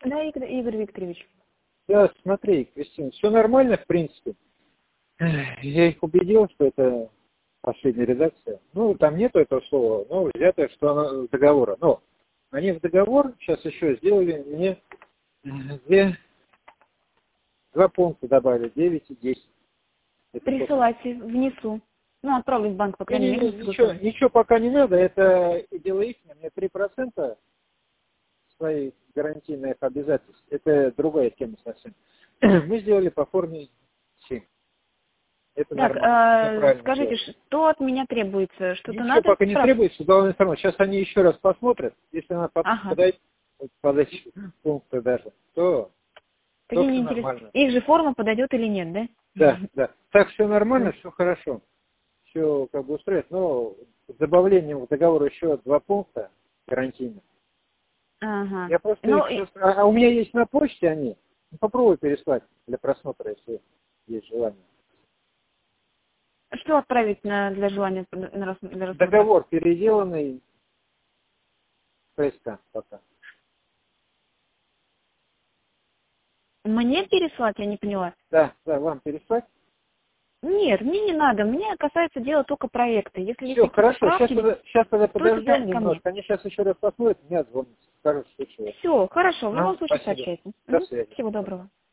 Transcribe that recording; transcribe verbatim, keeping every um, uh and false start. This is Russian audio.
Да, Игорь, Игорь Викторович. Да, смотри, Кристина, все нормально, в принципе. Я их убедил, что это последняя редакция. Ну, там нету этого слова, но взято, что оно с договора. Но они в договор сейчас еще сделали мне две, два пункта добавили, девять и десять. Это Присылайте, внесу. Ну, отправлю в банк, по крайней не, не, мере. ничего, ничего пока не надо, это дело их, мне три процента своих гарантийных обязательств. Это другая тема совсем. Мы сделали по форме семь. Это Так, нормально. э, скажите, делать. что от меня требуется? Что-то Ничего надо? пока не Справ... требуется, главная информация. Сейчас они еще раз посмотрят, если она под, Ага. подойдет под эти пункты даже, то, Так то и не все интересно. нормально. Их же форма подойдет или нет, да? Да, да. Так все нормально, Да. все хорошо. Все как бы устроит. Но с добавлением в договор еще два пункта гарантийных. Ага. Я просто Ну, их и- сейчас... А, а у меня есть на почте они. Ну, попробуй переслать для просмотра, если есть желание. что отправить на, для желания на рас- для рассмотра? Договор переделанный в ПСК пока. Мне переслать, я не поняла. Да, да, вам переслать. Нет, мне не надо. Мне касается дела только проекта. Если есть Все, какие-то хорошо. Сейчас, справки, тогда- сейчас тогда то это подождем ко мне. немножко. Они сейчас еще раз посмотрят, меня звонят. Скажут, что чего. Все, хорошо. В А, любом случае спасибо. сообщайте. До Мгм. связи. Всего доброго.